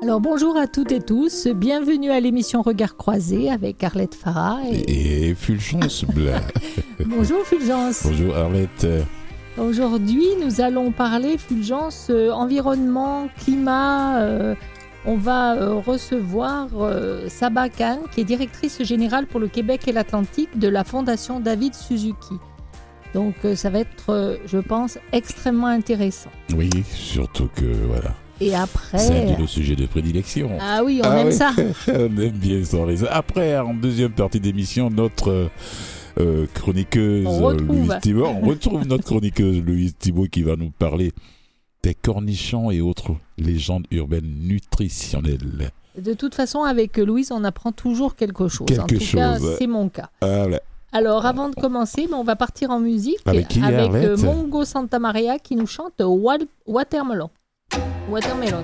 Alors bonjour à toutes et tous, bienvenue à l'émission Regard Croisé avec Arlette Farah et Fulgence Blas. Bonjour Fulgence. Bonjour Arlette. Aujourd'hui nous allons parler Fulgence environnement, climat. On va recevoir Saba Khan qui est directrice générale pour le Québec et l'Atlantique de la Fondation David Suzuki. Donc ça va être, je pense, extrêmement intéressant. Oui, surtout que voilà. Et après... C'est le sujet de prédilection. Ah oui, on aime ça. On aime bien ça. Après, en deuxième partie d'émission, notre chroniqueuse Louise Thibault. On retrouve notre chroniqueuse Louise Thibault qui va nous parler des cornichons et autres légendes urbaines nutritionnelles. De toute façon, avec Louise, on apprend toujours quelque chose. En tout cas, c'est mon cas. Voilà. Alors, avant de commencer, on va partir en musique avec Mongo Santamaria qui nous chante Watermelon. Watermelon.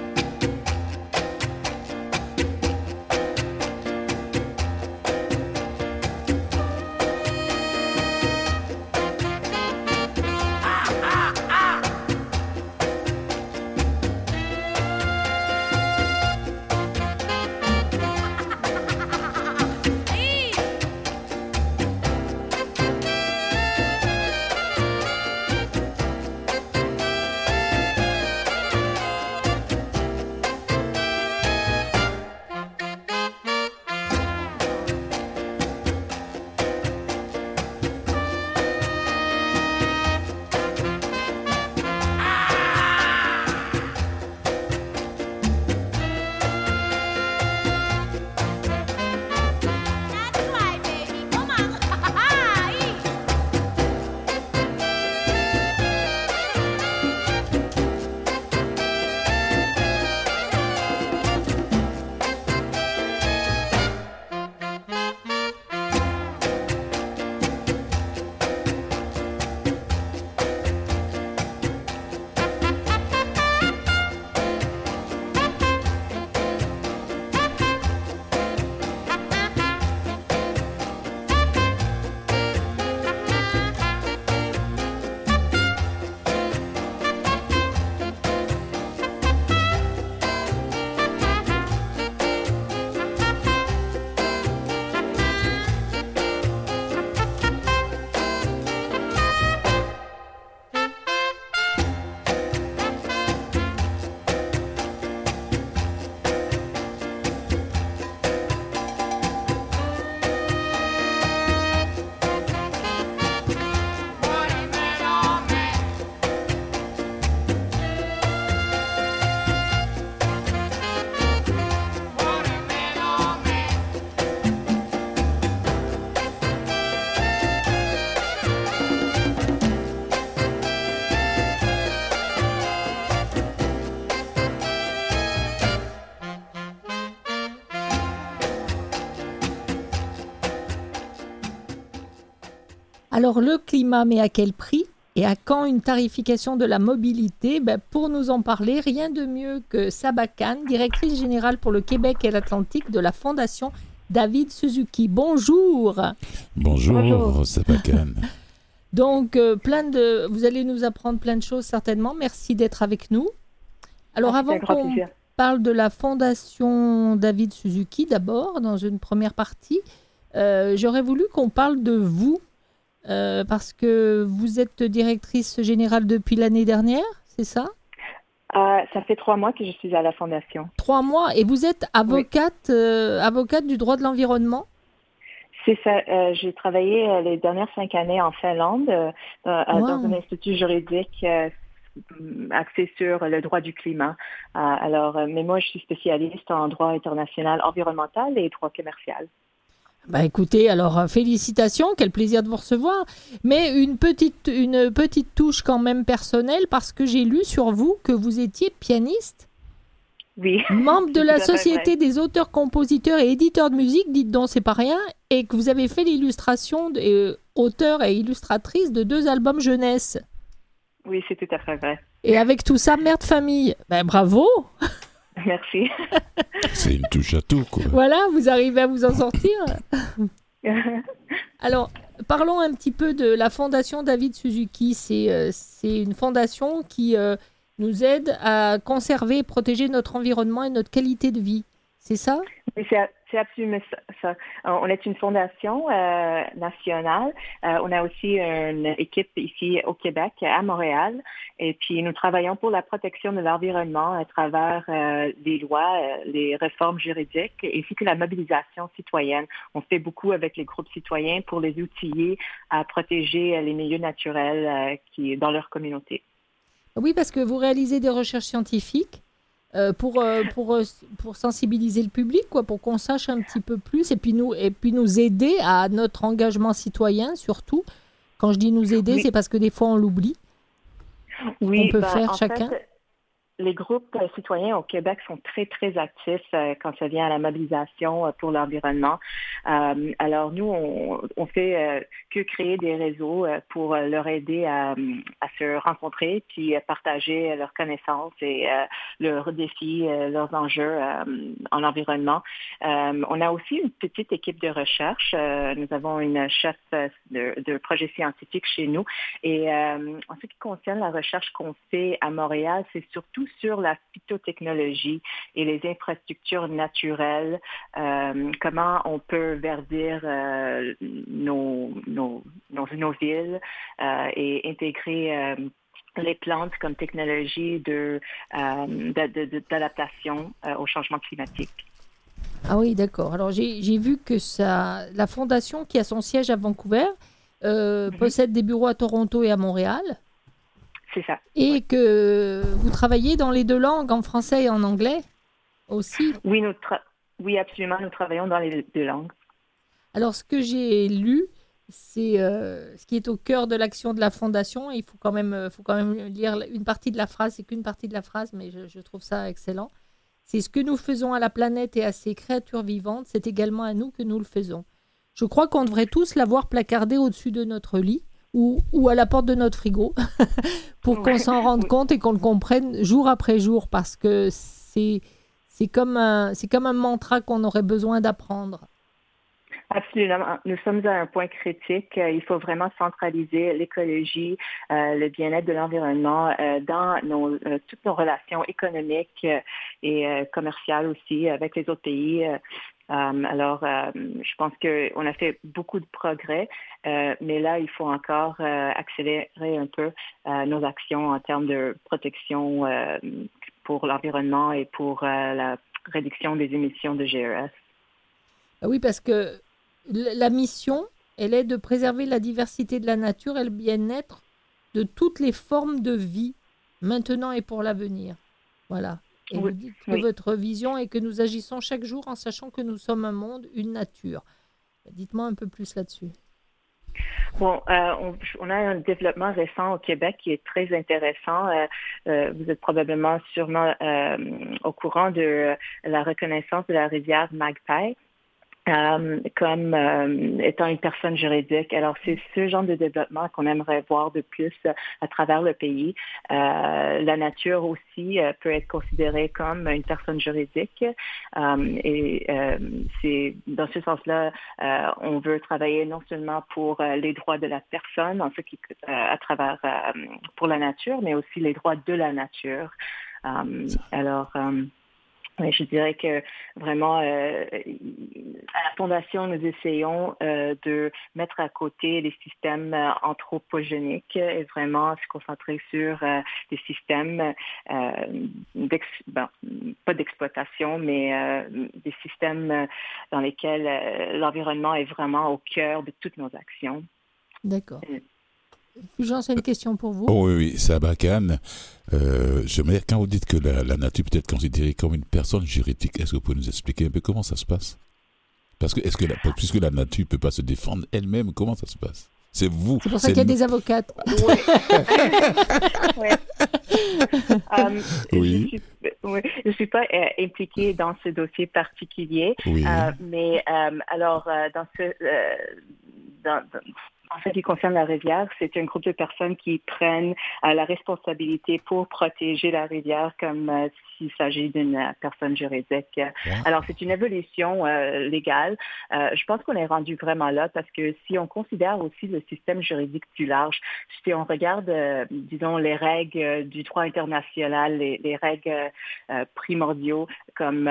Alors, le climat, mais à quel prix ? Et à quand une tarification de la mobilité ? Pour nous en parler, rien de mieux que Saba Khan, directrice générale pour le Québec et l'Atlantique de la Fondation David Suzuki. Bonjour. Bonjour. Saba Khan. Donc, vous allez nous apprendre plein de choses certainement. Merci d'être avec nous. Alors, avant qu'on parle de la Fondation David Suzuki, d'abord, dans une première partie, j'aurais voulu qu'on parle de vous. Parce que vous êtes directrice générale depuis l'année dernière, c'est ça ? Ça fait 3 mois que je suis à la Fondation. 3 mois, et vous êtes avocate, avocate du droit de l'environnement ? C'est ça. J'ai travaillé les dernières 5 années en Finlande dans un institut juridique axé sur le droit du climat. Mais moi, je suis spécialiste en droit international environnemental et droit commercial. Écoutez, alors félicitations, quel plaisir de vous recevoir. Mais une petite touche quand même personnelle, parce que j'ai lu sur vous que vous étiez pianiste. Oui. Membre de la Société des auteurs, compositeurs et éditeurs de musique, dites donc, c'est pas rien, et que vous avez fait l'illustration, auteur et illustratrice de 2 albums jeunesse. Oui, c'est tout à fait vrai. Et avec tout ça, mère de famille. Bravo. Merci. C'est une touche à tout, quoi. Voilà, vous arrivez à vous en sortir. Alors, parlons un petit peu de la Fondation David Suzuki. C'est une fondation qui nous aide à conserver et protéger notre environnement et notre qualité de vie. C'est ça? Oui, c'est absolument ça. On est une fondation nationale. On a aussi une équipe ici au Québec, à Montréal. Et puis, nous travaillons pour la protection de l'environnement à travers les lois, les réformes juridiques, ainsi que la mobilisation citoyenne. On fait beaucoup avec les groupes citoyens pour les outiller à protéger les milieux naturels qui dans leur communauté. Oui, parce que vous réalisez des recherches scientifiques. Pour sensibiliser le public, quoi, pour qu'on sache un petit peu plus et puis nous aider à notre engagement citoyen surtout. Quand je dis nous aider, oui. C'est parce que des fois on l'oublie. Oui, on peut faire chacun. Fait, les groupes citoyens au Québec sont très, très actifs quand ça vient à la mobilisation pour l'environnement. Alors, nous, on fait que créer des réseaux pour leur aider à se rencontrer puis partager leurs connaissances et leurs défis, leurs enjeux en environnement. On a aussi une petite équipe de recherche. Nous avons une chef de projet scientifique chez nous. Et en ce qui concerne la recherche qu'on fait à Montréal, c'est surtout sur la phytotechnologie et les infrastructures naturelles, comment on peut verdir nos villes et intégrer les plantes comme technologie d'adaptation au changement climatique. Ah oui, d'accord. Alors j'ai vu que la fondation qui a son siège à Vancouver possède des bureaux à Toronto et à Montréal. C'est ça. Et que vous travaillez dans les deux langues, en français et en anglais aussi? Oui, oui, absolument. Nous travaillons dans les deux langues. Alors, ce que j'ai lu, c'est ce qui est au cœur de l'action de la Fondation. Il faut quand même lire une partie de la phrase. C'est qu'une partie de la phrase, mais je trouve ça excellent. C'est ce que nous faisons à la planète et à ses créatures vivantes. C'est également à nous que nous le faisons. Je crois qu'on devrait tous l'avoir placardé au-dessus de notre lit ou à la porte de notre frigo pour qu'on s'en rende compte et qu'on le comprenne jour après jour parce que c'est comme un mantra qu'on aurait besoin d'apprendre. Absolument. Nous sommes à un point critique. Il faut vraiment centraliser l'écologie, le bien-être de l'environnement dans toutes nos relations économiques et commerciales aussi avec les autres pays. Alors, je pense qu'on a fait beaucoup de progrès, mais là, il faut encore accélérer un peu nos actions en termes de protection pour l'environnement et pour la réduction des émissions de GES. Oui, parce que la mission, elle est de préserver la diversité de la nature et le bien-être de toutes les formes de vie, maintenant et pour l'avenir. Voilà. Et vous dites que votre vision est que nous agissons chaque jour en sachant que nous sommes un monde, une nature. Dites-moi un peu plus là-dessus. Bon, on a un développement récent au Québec qui est très intéressant. Vous êtes probablement sûrement au courant de la reconnaissance de la rivière Magpie. Comme étant une personne juridique. Alors, c'est ce genre de développement qu'on aimerait voir de plus à travers le pays. La nature aussi peut être considérée comme une personne juridique. Et c'est dans ce sens-là, on veut travailler non seulement pour les droits de la personne, en ce qui à travers pour la nature, mais aussi les droits de la nature. Je dirais que vraiment, à la Fondation, nous essayons de mettre à côté les systèmes anthropogéniques et vraiment se concentrer sur des systèmes, pas d'exploitation, mais des systèmes dans lesquels l'environnement est vraiment au cœur de toutes nos actions. D'accord. Fulgence, c'est une question pour vous. Oh oui, Saba-Khan. J'aimerais, quand vous dites que la nature peut être considérée comme une personne juridique, est-ce que vous pouvez nous expliquer un peu comment ça se passe? Parce que, puisque la nature ne peut pas se défendre elle-même, comment ça se passe? C'est vous. C'est pour ça qu'il y a des avocates. Oui. Je ne suis pas impliquée dans ce dossier particulier, mais alors, en ce qui concerne la rivière, c'est un groupe de personnes qui prennent la responsabilité pour protéger la rivière comme s'il s'agit d'une personne juridique. Alors, c'est une évolution légale. Je pense qu'on est rendu vraiment là parce que si on considère aussi le système juridique plus large, si on regarde, disons, les règles du droit international, les règles primordiaux comme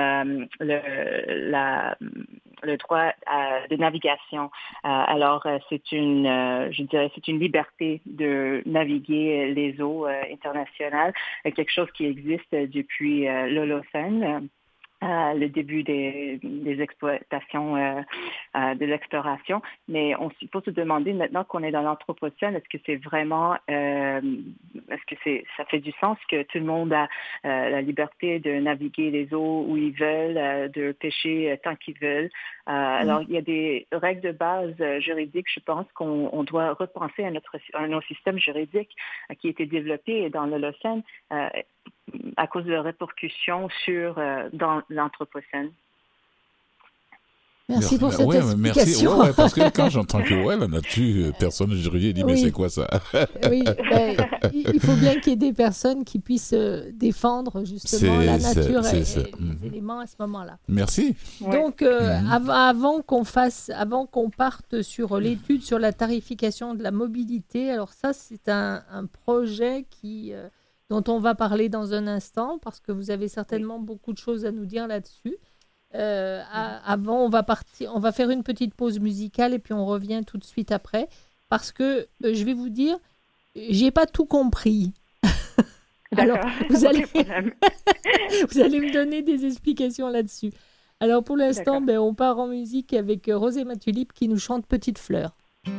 le droit de navigation. Alors, c'est une liberté de naviguer les eaux internationales, quelque chose qui existe depuis l'Holocène. Le début des exploitations, de l'exploration. Mais on peut se demander maintenant qu'on est dans l'Anthropocène, est-ce que c'est vraiment, est-ce que ça fait du sens que tout le monde a la liberté de naviguer les eaux où ils veulent, de pêcher tant qu'ils veulent. Alors, il y a des règles de base juridiques, je pense qu'on doit repenser à nos systèmes juridiques qui étaient développés dans l'Holocène à cause de répercussions dans l'Anthropocène. Merci pour cette explication. Merci. Parce que quand j'entends que la nature, personne juridique dit mais c'est quoi ça? Oui, il faut bien qu'il y ait des personnes qui puissent défendre justement la nature et les éléments à ce moment-là. Merci. Donc avant qu'on parte sur l'étude sur la tarification de la mobilité, alors ça c'est un projet dont on va parler dans un instant parce que vous avez certainement beaucoup de choses à nous dire là-dessus. Avant, on va faire une petite pause musicale et puis on revient tout de suite après parce que je vais vous dire, j'ai pas tout compris. Alors, vous allez me donner des explications là-dessus. Alors, pour l'instant, on part en musique avec Rosée Matulip qui nous chante Petite Fleur.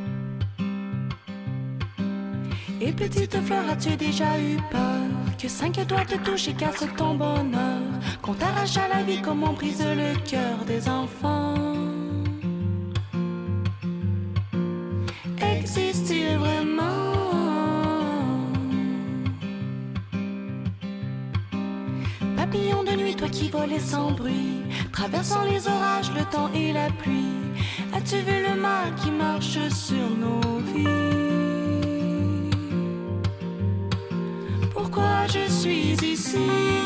Et petite fleur, as-tu déjà eu peur que 5 doigts te touchent et cassent ton bonheur, qu'on t'arrache à la vie comme on brise le cœur des enfants? Existe-t-il vraiment papillon de nuit, toi qui volais sans bruit, traversant les orages, le temps et la pluie, as-tu vu le mal qui marche sur nos vies? Pourquoi je suis ici?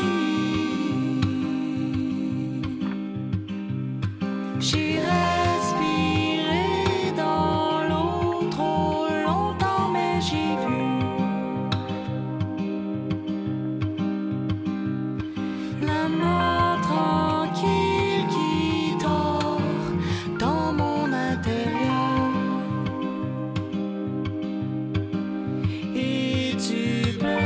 J'ai respiré dans l'eau trop longtemps, mais j'ai vu la mort tranquille qui dort dans mon intérieur. Et tu pleures.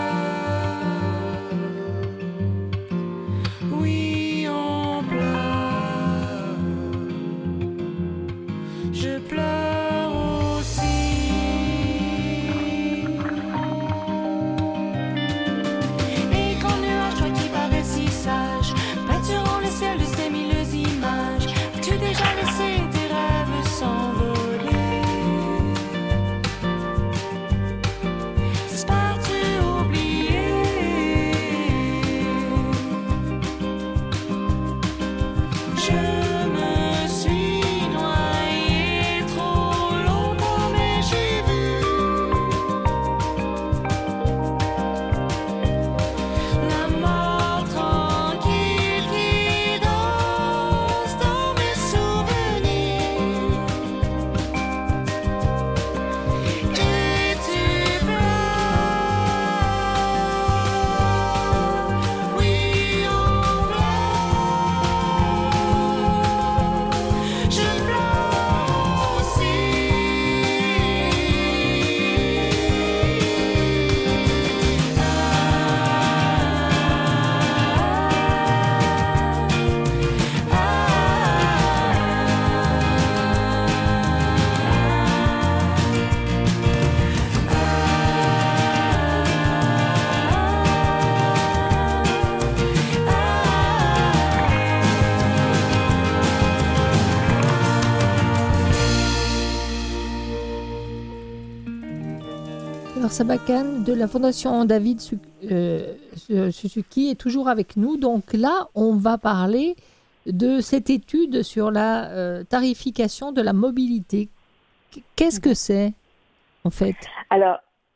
Sabakan de la Fondation David Suzuki est toujours avec nous. Donc là, on va parler de cette étude sur la tarification de la mobilité. Qu'est-ce que c'est, en fait? Alors,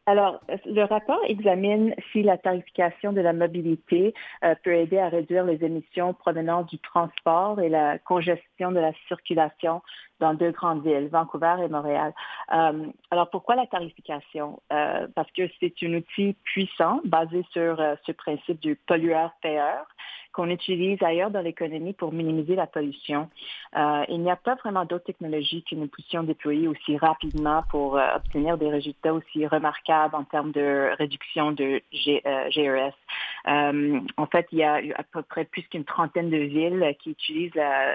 Alors, le rapport examine si la tarification de la mobilité peut aider à réduire les émissions provenant du transport et la congestion de la circulation dans 2 grandes villes, Vancouver et Montréal. Alors, pourquoi la tarification? Parce que c'est un outil puissant basé sur ce principe du pollueur-payeur qu'on utilise ailleurs dans l'économie pour minimiser la pollution. Il n'y a pas vraiment d'autres technologies que nous puissions déployer aussi rapidement pour obtenir des résultats aussi remarquables en termes de réduction de GES. En fait, il y a à peu près plus qu'une trentaine de villes qui utilisent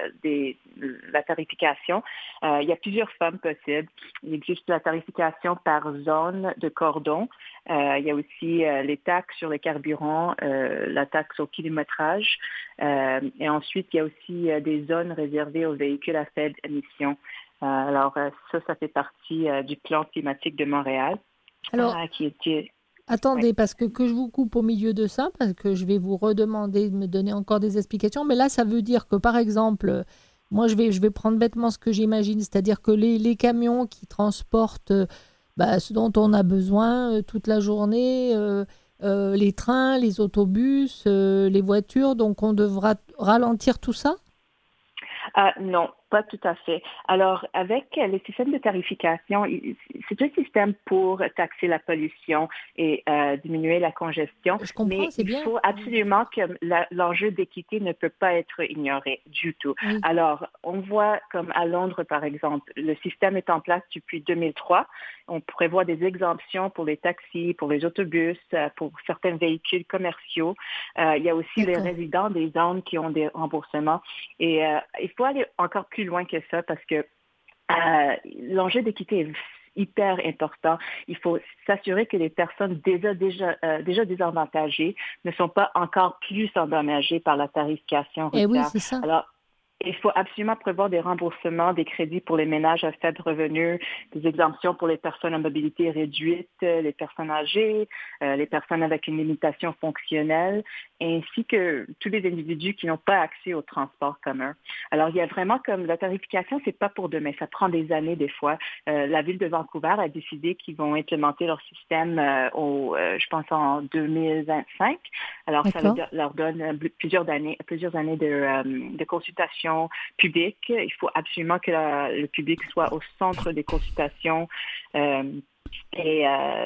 la tarification. Il y a plusieurs formes possibles. Il existe la tarification par zone de cordon. Il y a aussi les taxes sur les carburants, la taxe au kilométrage. Et ensuite, il y a aussi des zones réservées aux véhicules à faible émission. Alors, ça fait partie du plan climatique de Montréal. Alors, attendez, parce que je vous coupe au milieu de ça, parce que je vais vous redemander de me donner encore des explications. Mais là, ça veut dire que, par exemple, moi, je vais prendre bêtement ce que j'imagine, c'est-à-dire que les camions qui transportent ce dont on a besoin toute la journée, les trains, les autobus, les voitures, donc on devra ralentir tout ça? Non, pas tout à fait. Alors, avec les systèmes de tarification, c'est un système pour taxer la pollution et diminuer la congestion. Je comprends, mais c'est bien. Il faut absolument que l'enjeu d'équité ne peut pas être ignoré du tout. Oui. Alors, on voit comme à Londres, par exemple, le système est en place depuis 2003. On prévoit des exemptions pour les taxis, pour les autobus, pour certains véhicules commerciaux. Il y a aussi les résidents des zones qui ont des remboursements. Et il faut aller encore plus loin que ça parce que l'enjeu d'équité est hyper important. Il faut s'assurer que les personnes déjà désavantagées ne sont pas encore plus endommagées par la tarification routière. Oui, c'est ça. Alors, il faut absolument prévoir des remboursements, des crédits pour les ménages à faible revenu, des exemptions pour les personnes à mobilité réduite, les personnes âgées, les personnes avec une limitation fonctionnelle, ainsi que tous les individus qui n'ont pas accès au transport commun. Alors, il y a vraiment comme la tarification, c'est pas pour demain, ça prend des années des fois. La ville de Vancouver a décidé qu'ils vont implémenter leur système je pense en 2025. Alors, ça leur donne plusieurs années de consultation public. Il faut absolument que le public soit au centre des consultations. Le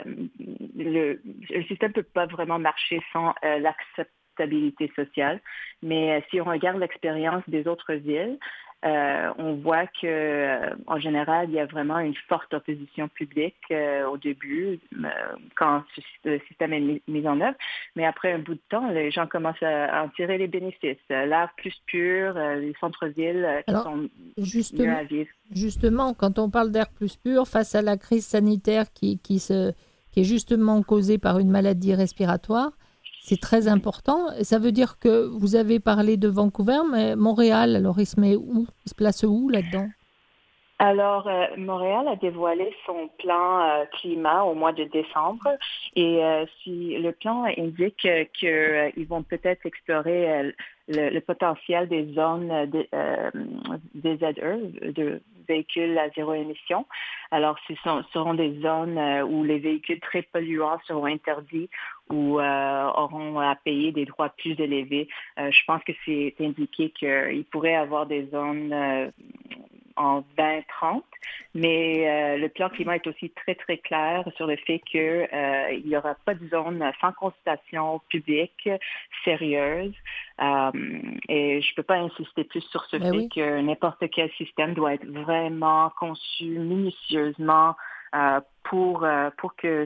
système ne peut pas vraiment marcher sans l'acceptabilité sociale. Mais si on regarde l'expérience des autres villes, on voit que en général, il y a vraiment une forte opposition publique au début quand le système est mis en œuvre. Mais après un bout de temps, les gens commencent à en tirer les bénéfices. L'air plus pur, les centres-villes qui sont mieux à vivre. Justement, quand on parle d'air plus pur, face à la crise sanitaire qui est justement causée par une maladie respiratoire, c'est très important. Ça veut dire que vous avez parlé de Vancouver, mais Montréal, alors il se place où là-dedans? Alors, Montréal a dévoilé son plan climat au mois de décembre et si le plan indique qu'ils vont peut-être explorer le potentiel des zones des ZE, de véhicules à zéro émission. Alors, ce seront des zones où les véhicules très polluants seront interdits ou auront à payer des droits plus élevés. Je pense que c'est indiqué qu'il pourrait y avoir des zones en 2030, mais le plan climat est aussi très, très clair sur le fait qu'il n'y aura pas de zone sans consultation publique sérieuse. Et je ne peux pas insister plus sur ce fait que n'importe quel système doit être vraiment conçu minutieusement pour que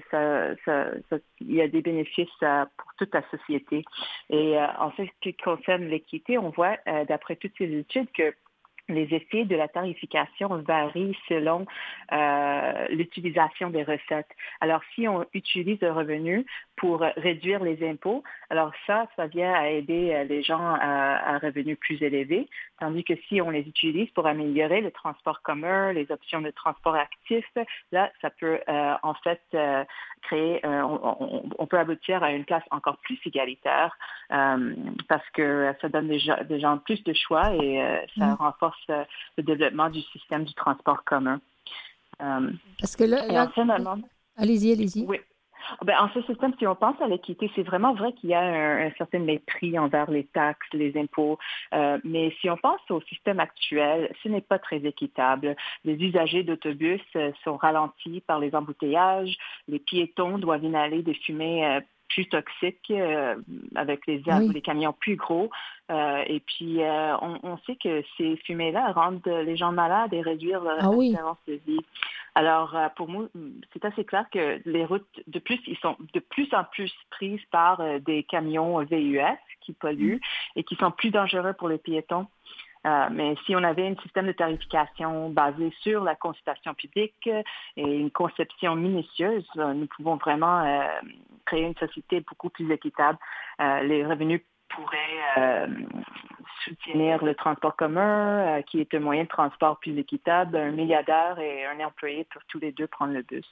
il y ait des bénéfices pour toute la société. Et en ce qui concerne l'équité, on voit d'après toutes ces études que les effets de la tarification varient selon l'utilisation des recettes. Alors, si on utilise le revenu pour réduire les impôts, alors ça vient à aider les gens à revenus plus élevés, tandis que si on les utilise pour améliorer le transport commun, les options de transport actif, là, ça peut en fait créer, on peut aboutir à une classe encore plus égalitaire parce que ça donne des gens plus de choix et ça renforce le développement du système du transport commun. Parce que là, allez-y. Oui. En ce système, si on pense à l'équité, c'est vraiment vrai qu'il y a un certain mépris envers les taxes, les impôts, mais si on pense au système actuel, ce n'est pas très équitable. Les usagers d'autobus sont ralentis par les embouteillages, les piétons doivent inhaler des fumées plus toxiques avec les camions plus gros. Et puis, on sait que ces fumées-là rendent les gens malades et réduisent leur espérance de vie. Alors, pour moi, c'est assez clair que les routes, ils sont de plus en plus prises par des camions VUS qui polluent et qui sont plus dangereux pour les piétons. Mais si on avait un système de tarification basé sur la consultation publique et une conception minutieuse, nous pouvons vraiment créer une société beaucoup plus équitable. Les revenus pourraient soutenir le transport commun, qui est un moyen de transport plus équitable. Un milliardaire et un employé peuvent tous les deux prendre le bus.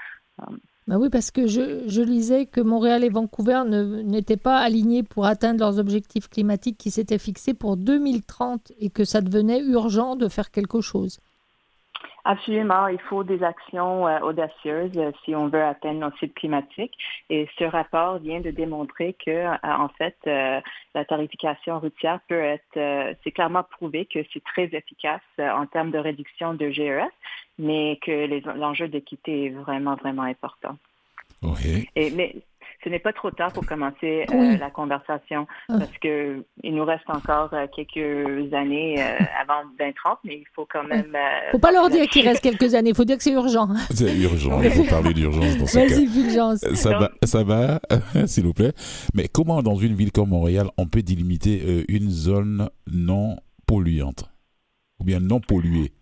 Oui, parce que je lisais que Montréal et Vancouver n'étaient pas alignés pour atteindre leurs objectifs climatiques qui s'étaient fixés pour 2030 et que ça devenait urgent de faire quelque chose. Absolument, il faut des actions audacieuses si on veut atteindre nos cibles climatiques. Et ce rapport vient de démontrer que, en fait, la tarification routière peut être, c'est clairement prouvé que c'est très efficace en termes de réduction de GES, mais que l'enjeu d'équité est vraiment, vraiment important. Oui. Mais ce n'est pas trop tard pour commencer la conversation parce que il nous reste encore quelques années avant 2030, mais il faut quand même... faut pas leur dire qu'il reste quelques années, il faut dire que c'est urgent. C'est urgent, il faut parler d'urgence dans ce cas. Vas-y, Fulgence. Ça va, s'il vous plaît. Mais comment, dans une ville comme Montréal, on peut délimiter une zone non polluante ou bien non polluée?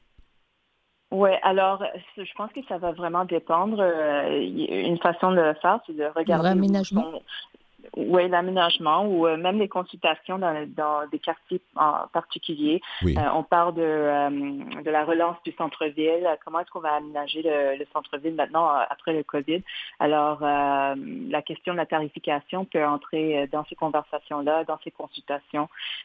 Oui, alors je pense que ça va vraiment dépendre. Une façon de le faire, c'est de regarder l'aménagement. Oui, l'aménagement ou même les consultations dans des quartiers en particulier. Oui. On parle de la relance du centre-ville. Comment est-ce qu'on va aménager le centre-ville maintenant après le COVID? Alors, la question de la tarification peut entrer dans ces conversations-là, dans ces consultations.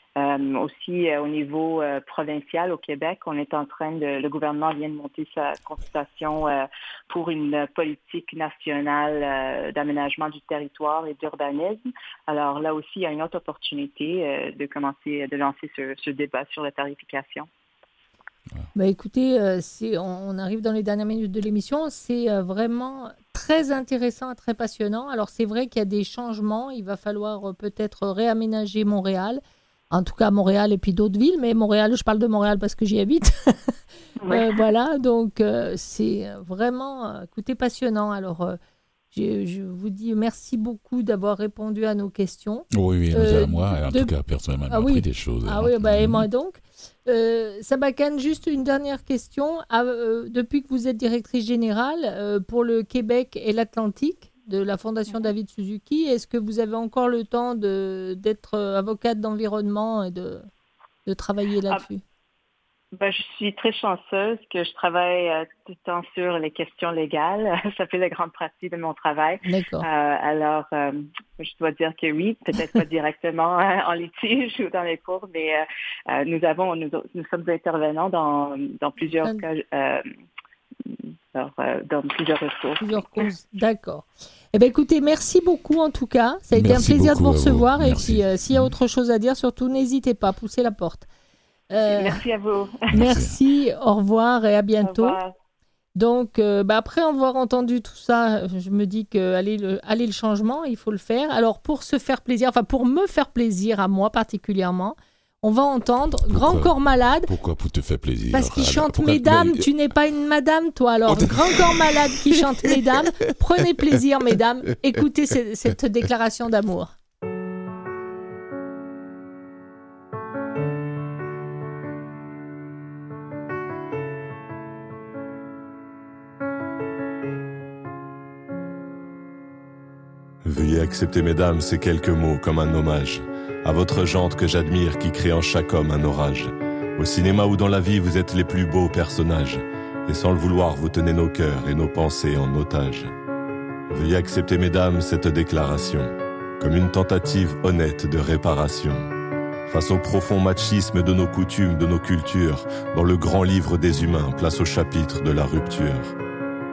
Aussi, au niveau provincial au Québec, le gouvernement vient de monter sa consultation pour une politique nationale d'aménagement du territoire et d'urbanisme. Alors là aussi, il y a une autre opportunité de lancer ce débat sur la tarification. Écoutez, on arrive dans les dernières minutes de l'émission. C'est vraiment très intéressant et très passionnant. Alors c'est vrai qu'il y a des changements. Il va falloir peut-être réaménager Montréal. En tout cas, Montréal et puis d'autres villes. Mais Montréal, je parle de Montréal parce que j'y habite. Voilà, donc c'est vraiment, écoutez, passionnant. Alors, je vous dis merci beaucoup d'avoir répondu à nos questions. Oui, moi, en tout cas, personnellement, j'ai appris des choses. Et moi donc. Sabakane, juste une dernière question. Depuis que vous êtes directrice générale pour le Québec et l'Atlantique de la Fondation David Suzuki, est-ce que vous avez encore le temps d'être avocate d'environnement et de travailler là-dessus? Je suis très chanceuse que je travaille tout le temps sur les questions légales. Ça fait la grande partie de mon travail. D'accord. Alors, je dois dire que oui, peut-être pas directement en litige ou dans les cours, mais nous sommes intervenants dans plusieurs cas. Dans plusieurs ressources. Plusieurs causes, d'accord. Écoutez, merci beaucoup en tout cas. Ça a été un plaisir de vous recevoir. Et puis, s'il y a autre chose à dire, surtout, n'hésitez pas, poussez la porte. Merci à vous. Merci, au revoir et à bientôt. Au revoir. Donc, après avoir entendu tout ça, je me dis que aller le changement, il faut le faire. Alors, pour me faire plaisir à moi particulièrement, on va entendre Grand Corps Malade. Pourquoi pour te faire plaisir? Parce qu'il chante Mesdames, tu n'es pas une madame, toi. Alors, Grand Corps Malade qui chante Mesdames, prenez plaisir, mesdames. Écoutez cette déclaration d'amour. Veuillez accepter, mesdames, ces quelques mots comme un hommage à votre jante que j'admire qui crée en chaque homme un orage. Au cinéma ou dans la vie, vous êtes les plus beaux personnages. Et sans le vouloir, vous tenez nos cœurs et nos pensées en otage. Veuillez accepter, mesdames, cette déclaration comme une tentative honnête de réparation face au profond machisme de nos coutumes, de nos cultures, dans le grand livre des humains, place au chapitre de la rupture.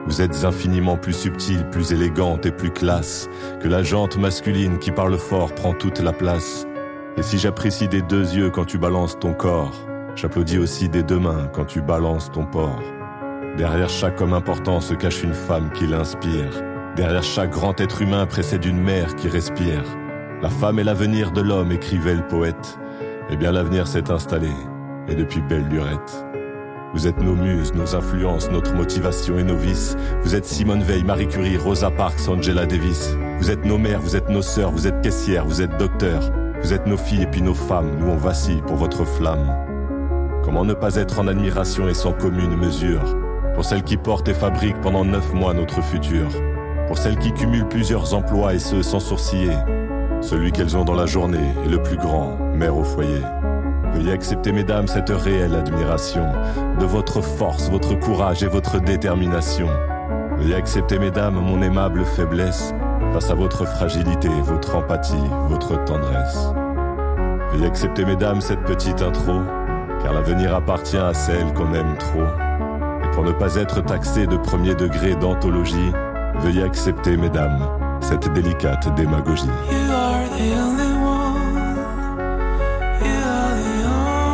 Vous êtes infiniment plus subtile, plus élégante et plus classe que la jante masculine qui parle fort prend toute la place. Et si j'apprécie des deux yeux quand tu balances ton corps, j'applaudis aussi des deux mains quand tu balances ton port. Derrière chaque homme important se cache une femme qui l'inspire. Derrière chaque grand être humain précède une mère qui respire. La femme est l'avenir de l'homme, écrivait le poète. Eh bien l'avenir s'est installé, et depuis belle lurette. Vous êtes nos muses, nos influences, notre motivation et nos vices. Vous êtes Simone Veil, Marie Curie, Rosa Parks, Angela Davis. Vous êtes nos mères, vous êtes nos sœurs, vous êtes caissières, vous êtes docteurs. Vous êtes nos filles et puis nos femmes, nous on vacille pour votre flamme. Comment ne pas être en admiration et sans commune mesure pour celles qui portent et fabriquent pendant 9 mois notre futur. Pour celles qui cumulent plusieurs emplois et ce sans sourciller. Celui qu'elles ont dans la journée est le plus grand, mère au foyer. Veuillez accepter, mesdames, cette réelle admiration de votre force, votre courage et votre détermination. Veuillez accepter, mesdames, mon aimable faiblesse face à votre fragilité, votre empathie, votre tendresse. Veuillez accepter, mesdames, cette petite intro, car l'avenir appartient à celle qu'on aime trop. Et pour ne pas être taxé de premier degré d'anthologie, veuillez accepter, mesdames, cette délicate démagogie. You are the only one. You are the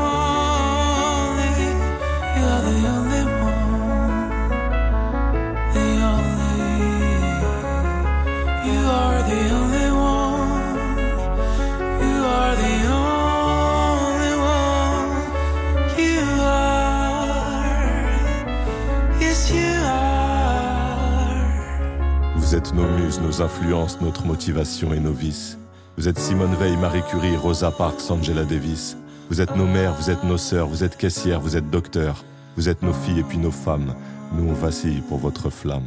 only. You are the only one. The only. You are the only one. You are the only one. You are. Yes, you are. Vous êtes nos muses, nos influences, notre motivation et nos vices. Vous êtes Simone Veil, Marie Curie, Rosa Parks, Angela Davis. Vous êtes nos mères, vous êtes nos sœurs, vous êtes caissières, vous êtes docteurs. Vous êtes nos filles et puis nos femmes. Nous on vacille pour votre flamme.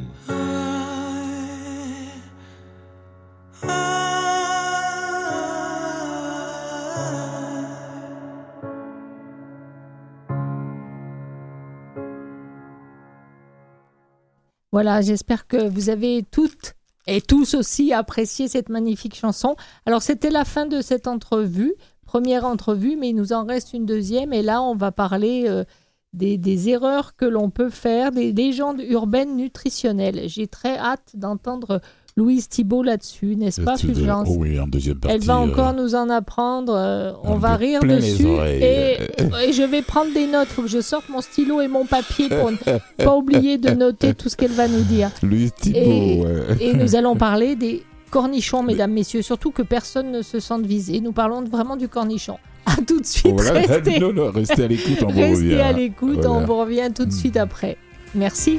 Voilà, j'espère que vous avez toutes et tous aussi apprécié cette magnifique chanson. Alors, c'était la fin de cette entrevue, première entrevue, mais il nous en reste une deuxième. Et là, on va parler des erreurs que l'on peut faire, des légendes urbaines nutritionnelles. J'ai très hâte d'entendre Louise Thibault là-dessus, n'est-ce pas, Fulgence ? Oui, en deuxième partie. Elle va encore nous en apprendre. On va rire dessus. Et je vais prendre des notes. Il faut que je sorte mon stylo et mon papier pour ne pas oublier de noter tout ce qu'elle va nous dire. Louise Thibault, et nous allons parler des cornichons, mesdames, messieurs. Surtout que personne ne se sente visé. Nous parlons vraiment du cornichon. À tout de suite. Voilà. Restez à l'écoute, on vous revient. Restez à l'écoute, voilà. On vous revient tout de suite après. Merci.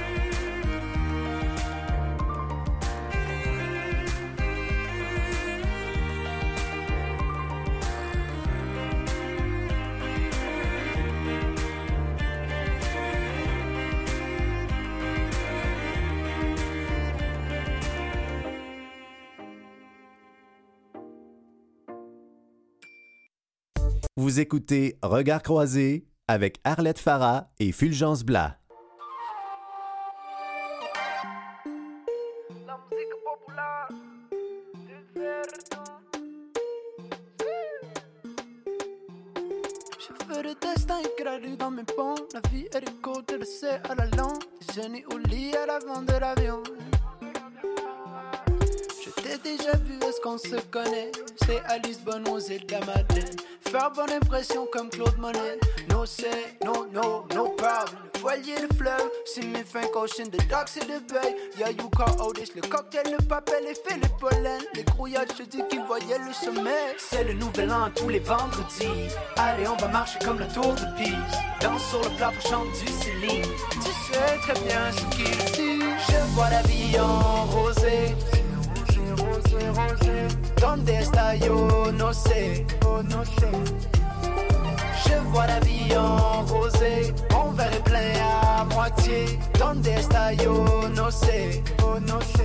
Vous écoutez Regards croisés avec Arlette Farah et Fulgence Blas. La musique populaire du Verdun. Je veux le destin gravé dans mes ponts. La vie est du côté de C à la langue. Déjeuner au lit à l'avant de l'avion. Je t'ai déjà vu, est-ce qu'on se connaît? C'est à Lisbonne, aux îles de la Madeleine. Faire bonne impression comme Claude Monet. No say, no, no, no problem. Le voilier, le fleuve, c'est mes fins cochines de docks et de beuil. Y'a Yuka Otis, le cocktail, le papel, les fils, le pollen. Les grouillards, je dis qu'ils voyaient le sommet. C'est le nouvel an tous les vendredis. Allez, on va marcher comme la tour de Pise. Danse sur le plafond, chante du Céline. Tu sais très bien ce qu'il dit. Je vois la vie en rosé. Rosé, rosé. Donde está yo, no sé, oh no sé. Je vois la vie en rosé, mon verre est plein à moitié. Donde está yo, no sé, oh no sé.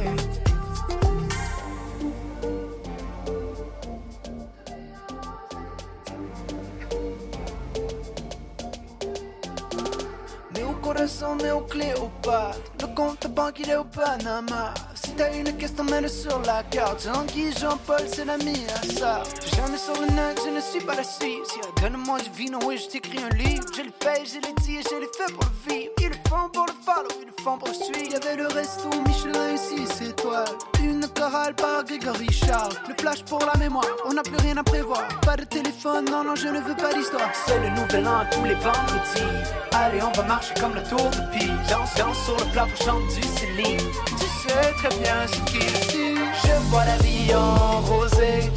Meu coração, meu Cléopâtre. Le compte banque il est au Panama. Si t'as une caisse, t'emmènes sur la carte. Jean-Guy, Jean-Paul, c'est l'ami à ça. J'ai jamais sur le net, je ne suis pas la Suisse. Donne-moi du vino et je t'écris un livre. Je le paye, je l'ai dit et je l'ai fait pour le vivre. Ils le font pour le follow, ils le font pour le suivre. Y'avait le resto Michelin 6 étoiles. Une chorale par Grégory Charles. Le flash pour la mémoire, on n'a plus rien à prévoir. Pas de téléphone, non, non, je ne veux pas d'histoire. C'est le nouvel an tous les vendredis. Allez, on va marcher comme la tour de Pise. Danse sur le plafond, chante du Céline. Tu sais très bien ce qu'il dit. Je vois la vie en rosé.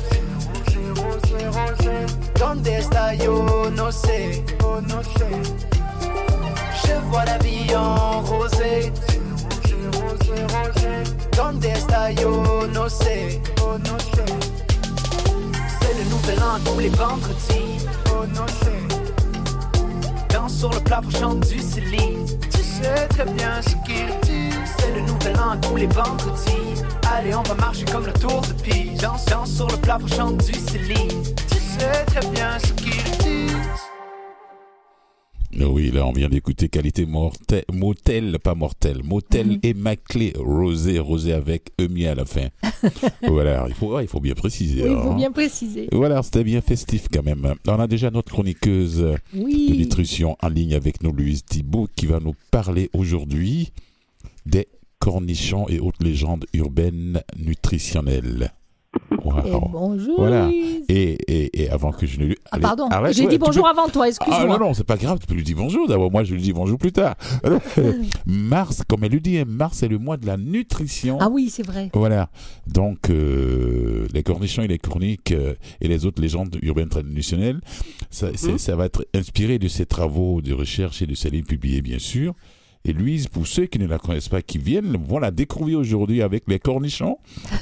Donde está yo no sé. Je vois la vie en rosé. Donde está yo no sé. C'est le nouvel an tous les vendredis. Danse sur le plafond, chante du Céline. Tu sais très bien ce qu'il dit. C'est le nouvel an tous les vendredis. Allez, on va marcher comme la tour de Pise. Danse sur le plafond, chante du Céline. Tu sais très bien ce qu'il dit. Oui, là, on vient d'écouter Qualité Motel, pas Mortel. Motel et Maclé, Rosé avec Emi à la fin. Voilà, il faut bien préciser. Oui, il faut bien préciser. Voilà, c'était bien festif quand même. On a déjà notre chroniqueuse de nutrition en ligne avec nous, Louise Thibault, qui va nous parler aujourd'hui des cornichons et autres légendes urbaines nutritionnelles. Wow. Et bonjour, voilà. Louise. Et avant que je ne lui... Allez, pardon, j'ai dit bonjour avant toi, excuse-moi. Non, c'est pas grave, tu peux lui dire bonjour. D'abord, moi, je lui dis bonjour plus tard. Mars, comme elle lui dit, mars, c'est le mois de la nutrition. Ah oui, c'est vrai. Voilà. Donc, les cornichons et les chroniques et les autres légendes urbaines traditionnelles, ça va être inspiré de ses travaux de recherche et de ses livres publiés, bien sûr. Et Louise, pour ceux qui ne la connaissent pas, qui viennent, vont la découvrir aujourd'hui avec les cornichons.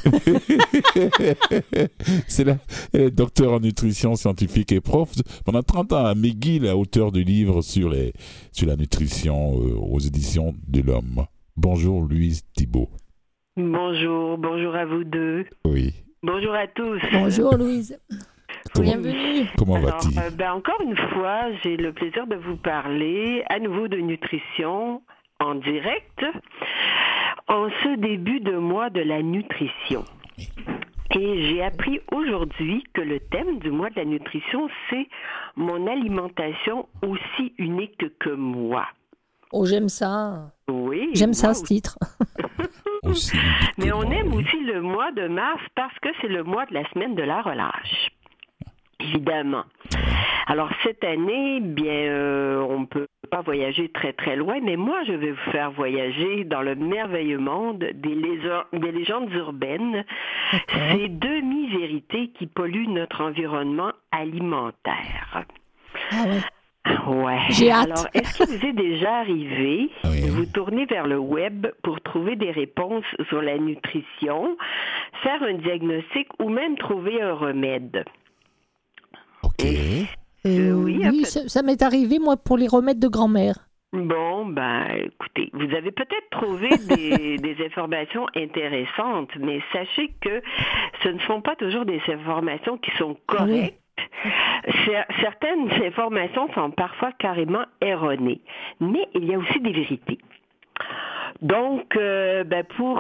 C'est la docteur en nutrition scientifique et prof pendant 30 ans à McGill, auteur de livres sur la nutrition aux éditions de l'Homme. Bonjour Louise Thibault. Bonjour à vous deux. Oui. Bonjour à tous. Bonjour Louise. Bienvenue. Comment vas-tu? Encore une fois, j'ai le plaisir de vous parler à nouveau de nutrition en direct en ce début de mois de la nutrition. Et j'ai appris aujourd'hui que le thème du mois de la nutrition, c'est mon alimentation aussi unique que moi. Oh, j'aime ça. Oui. J'aime ça, ce titre. Mais on aime aussi le mois de mars parce que c'est le mois de la semaine de la relâche. Évidemment. Alors, cette année, on ne peut pas voyager très, très loin, mais moi, je vais vous faire voyager dans le merveilleux monde des légendes urbaines, ces demi-vérités qui polluent notre environnement alimentaire. Ah ouais. Ouais. J'ai hâte. Alors, est-ce qu'il vous est déjà arrivé de vous tourner vers le web pour trouver des réponses sur la nutrition, faire un diagnostic ou même trouver un remède? OK. Oui, ça m'est arrivé, moi, pour les remèdes de grand-mère. Bon, écoutez, vous avez peut-être trouvé des informations intéressantes, mais sachez que ce ne sont pas toujours des informations qui sont correctes. Oui. Certaines informations sont parfois carrément erronées, mais il y a aussi des vérités. Donc, pour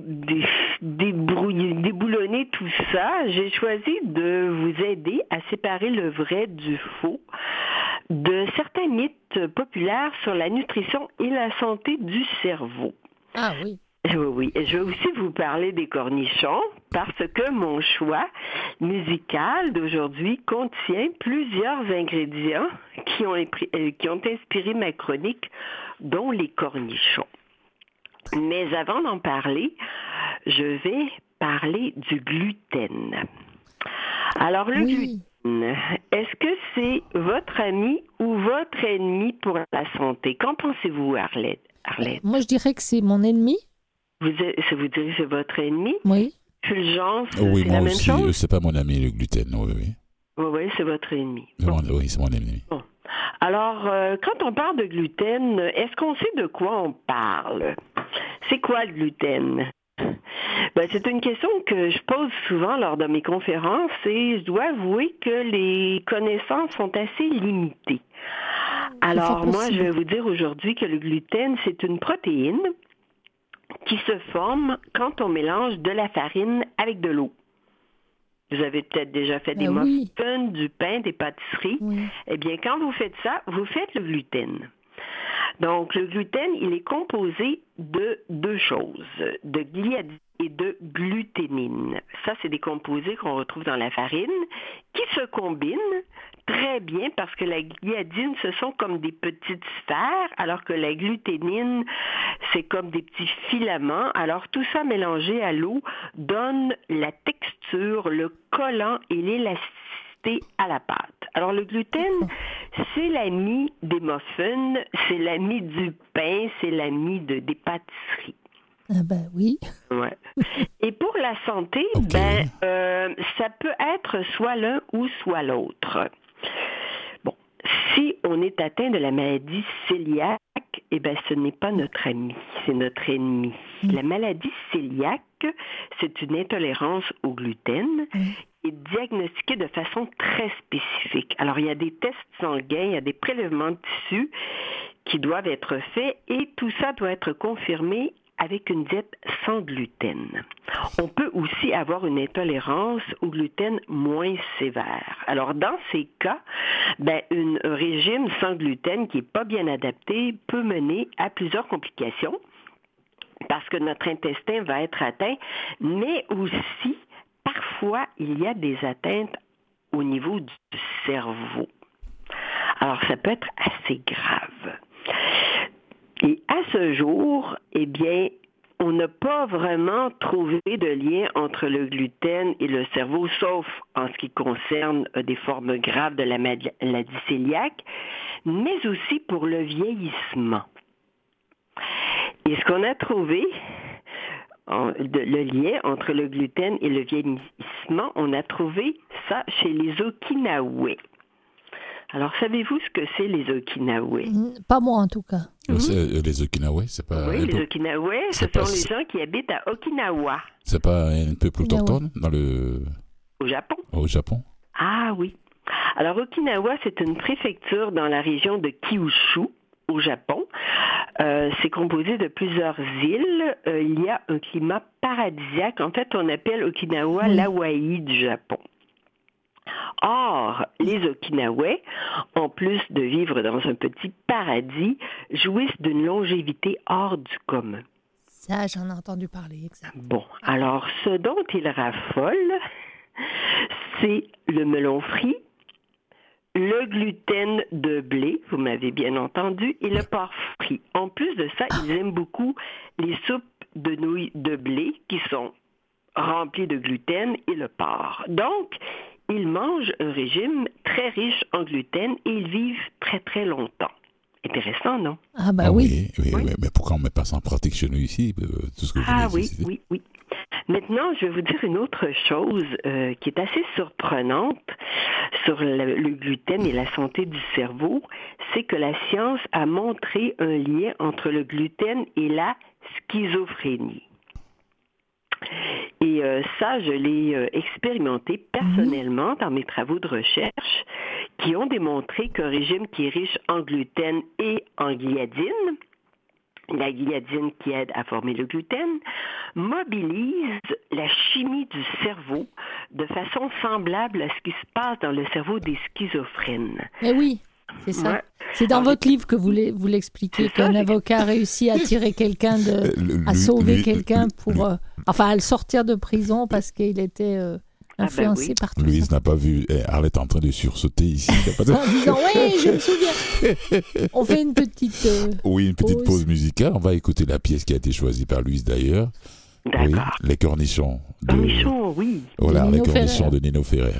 déboulonner tout ça, j'ai choisi de vous aider à séparer le vrai du faux de certains mythes populaires sur la nutrition et la santé du cerveau. Ah oui. Oui, et je vais aussi vous parler des cornichons parce que mon choix musical d'aujourd'hui contient plusieurs ingrédients qui ont inspiré ma chronique, dont les cornichons. Mais avant d'en parler, je vais parler du gluten. Alors, le gluten, est-ce que c'est votre ami ou votre ennemi pour la santé? Qu'en pensez-vous, Arlette? Moi, je dirais que c'est mon ennemi. Vous direz que c'est votre ennemi? Oui. Fulgence, oui, c'est moi la même aussi, chose? C'est pas mon ami, le gluten, oui. Oui, c'est votre ennemi. Oui, c'est mon ennemi. Bon. Alors, quand on parle de gluten, est-ce qu'on sait de quoi on parle? C'est quoi le gluten? C'est une question que je pose souvent lors de mes conférences et je dois avouer que les connaissances sont assez limitées. Alors, moi, je vais vous dire aujourd'hui que le gluten, c'est une protéine qui se forment quand on mélange de la farine avec de l'eau. Vous avez peut-être déjà fait des muffins, du pain, des pâtisseries. Oui. Eh bien, quand vous faites ça, vous faites le gluten. Donc, le gluten, il est composé de deux choses, de gliadine et de gluténine. Ça, c'est des composés qu'on retrouve dans la farine qui se combinent très bien parce que la gliadine, ce sont comme des petites sphères, alors que la gluténine, c'est comme des petits filaments. Alors, tout ça mélangé à l'eau donne la texture, le collant et l'élasticité à la pâte. Alors, le gluten, c'est l'ami des muffins, c'est l'ami du pain, c'est l'ami des pâtisseries. Ah ben oui. Ouais. Et pour la santé, ça peut être soit l'un ou soit l'autre. Bon, si on est atteint de la maladie cœliaque, eh bien, ce n'est pas notre ami, c'est notre ennemi. La maladie cœliaque, c'est une intolérance au gluten est diagnostiquée de façon très spécifique. Alors, il y a des tests sanguins, il y a des prélèvements de tissus qui doivent être faits et tout ça doit être confirmé avec une diète sans gluten. On peut aussi avoir une intolérance au gluten moins sévère. Alors, dans ces cas, un régime sans gluten qui n'est pas bien adapté peut mener à plusieurs complications parce que notre intestin va être atteint, mais aussi, parfois, il y a des atteintes au niveau du cerveau. Alors, ça peut être assez grave. Et à ce jour, eh bien, on n'a pas vraiment trouvé de lien entre le gluten et le cerveau, sauf en ce qui concerne des formes graves de la maladie cœliaque, mais aussi pour le vieillissement. Et ce qu'on a trouvé, le lien entre le gluten et le vieillissement, on a trouvé ça chez les Okinawa. Alors, savez-vous ce que c'est, les Okinawa? Pas moi, en tout cas. Les Okinawa, c'est pas... Oui, les Okinawa, ce sont les gens qui habitent à Okinawa. C'est pas un peuple autochtone Au Japon. Au Japon? Ah oui. Alors, Okinawa, c'est une préfecture dans la région de Kyushu, au Japon. C'est composé de plusieurs îles. Il y a un climat paradisiaque. En fait, on appelle Okinawa l'Hawaï du Japon. Or, les Okinawa, en plus de vivre dans un petit paradis, jouissent d'une longévité hors du commun. Ça, j'en ai entendu parler, exactement. Bon, alors, ce dont ils raffolent, c'est le melon frit, le gluten de blé, vous m'avez bien entendu, et le porc frit. En plus de ça, ils aiment beaucoup les soupes de nouilles de blé qui sont remplies de gluten et le porc. Donc, ils mangent un régime très riche en gluten et ils vivent très, très longtemps. Intéressant, non? Ah ben oui. Oui. Mais pourquoi on ne met pas ça en pratique chez nous ici? Tout ce que oui. Maintenant, je vais vous dire une autre chose qui est assez surprenante sur le gluten et la santé du cerveau, c'est que la science a montré un lien entre le gluten et la schizophrénie. Et ça, je l'ai expérimenté personnellement dans mes travaux de recherche qui ont démontré qu'un régime qui est riche en gluten et en gliadine, la gliadine qui aide à former le gluten, mobilise la chimie du cerveau de façon semblable à ce qui se passe dans le cerveau des schizophrènes. Mais oui, c'est ça. Ouais. C'est dans votre livre que vous l'expliquez, qu'un avocat a réussi à tirer quelqu'un à sauver quelqu'un pour... à le sortir de prison parce qu'il était influencé par tout Louise ça. n'a pas vu Arlette en train de sursauter ici. En disant, oui, je me souviens. On fait une petite une petite pause musicale. On va écouter la pièce qui a été choisie par Louise d'ailleurs. D'accord. Oui, Les Cornichons. Cornichons, oui. Voilà, Les Cornichons de Nino Ferrer.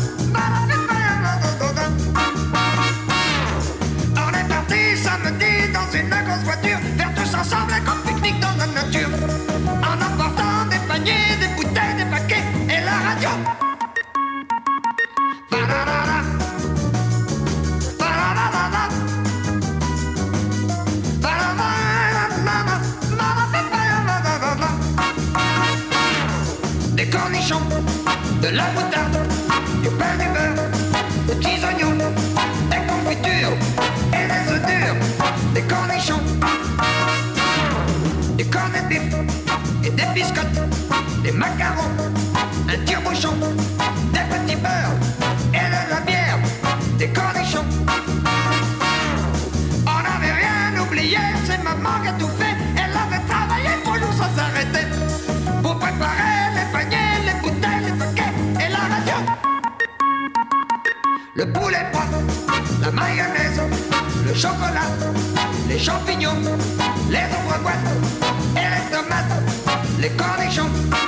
On est parti samedi des cornets de bif et des biscottes, des macarons, un tire-bouchon, des petits beurres et de la bière, des cornichons. On n'avait rien oublié, c'est maman qui a tout fait. Elle avait travaillé pour nous sans s'arrêter, pour préparer les paniers, les bouteilles, les paquets et la radio. Le poulet froid, la mayonnaise, le chocolat, les champignons, les ouvre-boîtes et les tomates, les cornichons.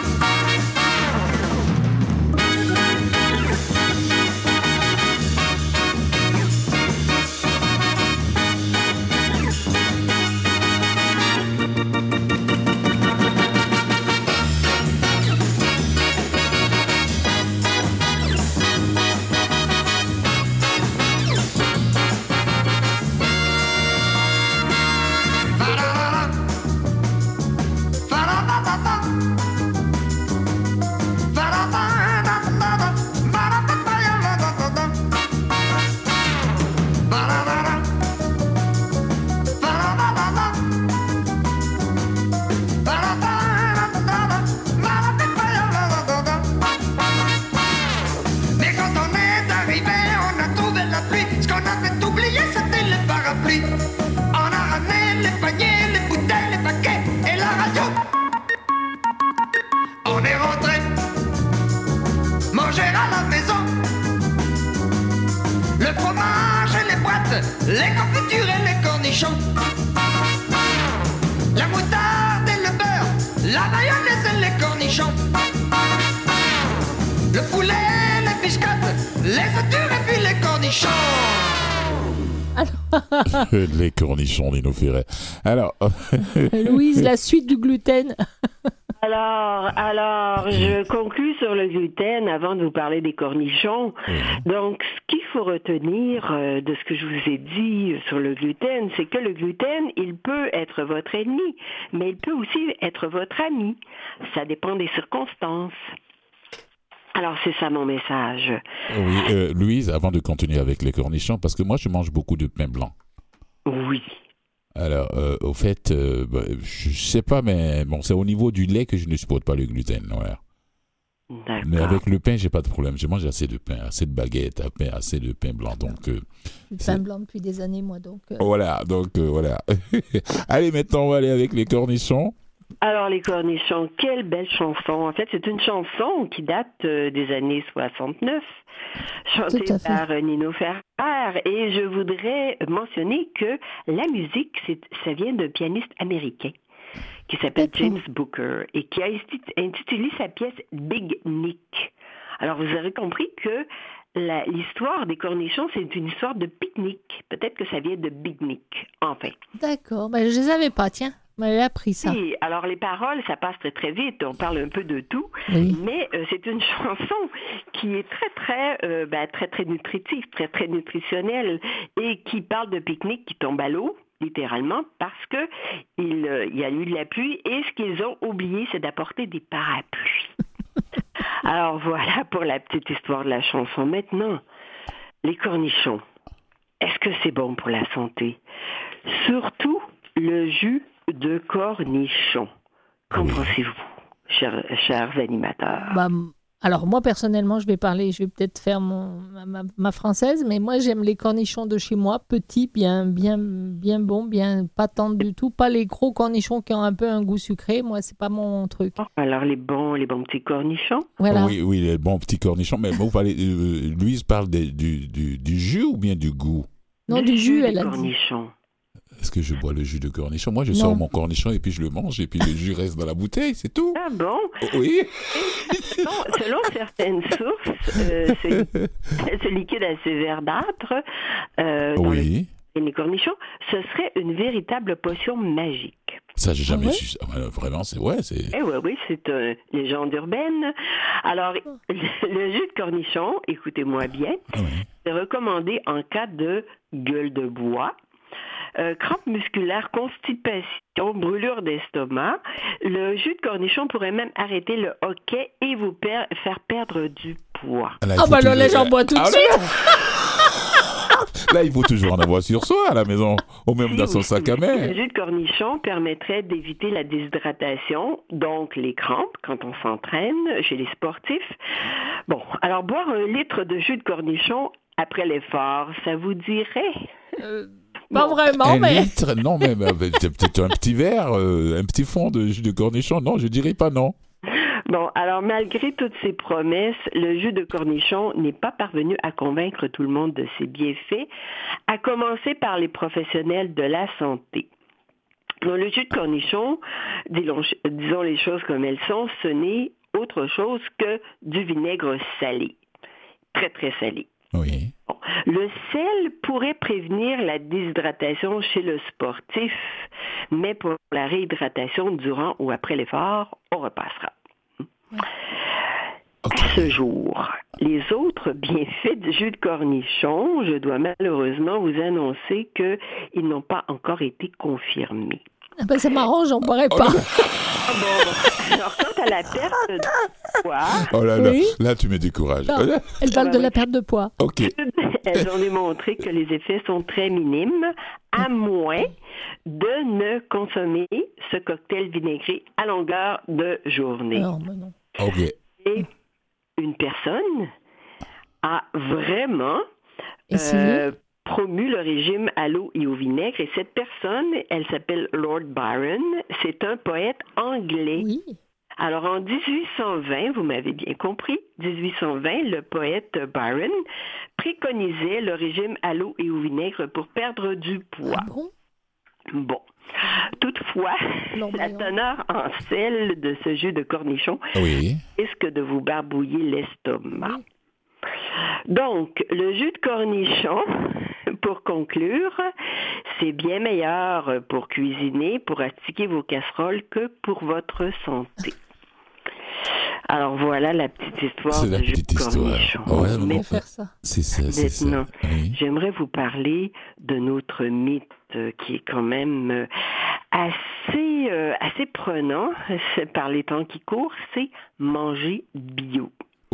Les confitures et les cornichons, la moutarde et le beurre, la mayonnaise et les cornichons, le poulet, les biscottes, les œufs durs et puis les cornichons. Les cornichons, Lino Ferret. Alors, Louise, la suite du gluten. Alors, je conclus sur le gluten avant de vous parler des cornichons. Donc, ce qu'il faut retenir de ce que je vous ai dit sur le gluten, c'est que le gluten, il peut être votre ennemi, mais il peut aussi être votre ami. Ça dépend des circonstances. Alors, c'est ça mon message. Oui, Louise, avant de continuer avec les cornichons, parce que moi, je mange beaucoup de pain blanc. Oui. Alors, au fait, je sais pas, mais bon, c'est au niveau du lait que je ne supporte pas le gluten. Voilà. D'accord. Mais avec le pain, j'ai pas de problème. Je mange assez de pain, assez de baguettes, assez de pain blanc. Donc, pain blanc depuis des années, moi. Donc. Voilà, voilà. Allez, maintenant, on va aller avec les cornichons. Alors, les cornichons, quelle belle chanson. En fait, c'est une chanson qui date des années 69, chantée par Nino Ferrer. Et je voudrais mentionner que la musique, ça vient d'un pianiste américain qui s'appelle James Booker et qui a intitulé sa pièce Big Nick. Alors, vous aurez compris que l'histoire des cornichons, c'est une histoire de pique-nique. Peut-être que ça vient de Big Nick, enfin. D'accord, je ne les avais pas, tiens. J'ai appris ça. Oui, alors les paroles, ça passe très très vite. On parle un peu de tout, mais c'est une chanson qui est très nutritive, très nutritionnelle et qui parle de pique-nique qui tombe à l'eau, littéralement, parce que il y a eu de la pluie et ce qu'ils ont oublié, c'est d'apporter des parapluies. Alors voilà pour la petite histoire de la chanson. Maintenant, les cornichons. Est-ce que c'est bon pour la santé? Surtout le jus de cornichons. Qu'en pensez-vous, chers animateurs? Alors moi personnellement, je vais peut-être faire ma française, mais moi j'aime les cornichons de chez moi, petits, bien bons, bien pas tendres du tout, pas les gros cornichons qui ont un peu un goût sucré. Moi c'est pas mon truc. Alors les bons petits cornichons. Voilà. Oui, les bons petits cornichons. Mais vous parlez, Louise parle du jus ou bien du goût? Non, du jus, elle a dit. Cornichons. Est-ce que je bois le jus de cornichon? Moi, je sors mon cornichon et puis je le mange et puis le jus reste dans la bouteille, c'est tout. Ah bon? Oui. Selon certaines sources, ce liquide assez verdâtre dans les cornichons, ce serait une véritable potion magique. Ça, j'ai jamais su. Vraiment, c'est... Oui, c'est une légende urbaine. Alors, le jus de cornichon, écoutez-moi bien, c'est recommandé en cas de gueule de bois, crampes musculaires, constipation, brûlure d'estomac. Le jus de cornichon pourrait même arrêter le hoquet et vous faire perdre du poids. Là, j'en bois tout de suite. Là, il faut toujours en avoir sur soi à la maison, ou même dans son sac à main. Le jus de cornichon permettrait d'éviter la déshydratation, donc les crampes quand on s'entraîne chez les sportifs. Bon, alors boire 1 litre de jus de cornichon après l'effort, ça vous dirait? Pas vraiment, mais... litre, non, mais peut-être un petit verre, un petit fond de jus de cornichon. Non, je dirais pas non. Bon, alors malgré toutes ces promesses, le jus de cornichon n'est pas parvenu à convaincre tout le monde de ses bienfaits, à commencer par les professionnels de la santé. Donc, le jus de cornichon, disons les choses comme elles sont, ce n'est autre chose que du vinaigre salé, très très salé. Oui. Bon. Le sel pourrait prévenir la déshydratation chez le sportif, mais pour la réhydratation durant ou après l'effort, on repassera. À ce jour, les autres bienfaits du jus de cornichon, je dois malheureusement vous annoncer qu'ils n'ont pas encore été confirmés. Ah ben ça m'arrange, j'en boirais pas. Bon. Alors, quant à la perte de poids... Oh là là, là tu me décourages. Non, elle parle de la perte de poids. OK. Elles ont démontré que les effets sont très minimes, à moins de ne consommer ce cocktail vinaigré à longueur de journée. Non, mais non. OK. Et une personne a vraiment promu le régime à l'eau et au vinaigre. Et cette personne, elle s'appelle Lord Byron. C'est un poète anglais. Oui. Alors, en 1820, vous m'avez bien compris, 1820, le poète Byron préconisait le régime à l'eau et au vinaigre pour perdre du poids. Ah bon? Bon. Toutefois, la teneur en sel de ce jus de cornichon risque de vous barbouiller l'estomac. Donc, le jus de cornichon, pour conclure, c'est bien meilleur pour cuisiner, pour astiquer vos casseroles que pour votre santé. Alors voilà la petite histoire du jus de cornichon. Ouais, on va faire ça. C'est ça. Maintenant, j'aimerais vous parler d'un autre mythe qui est quand même assez prenant par les temps qui courent, c'est manger bio.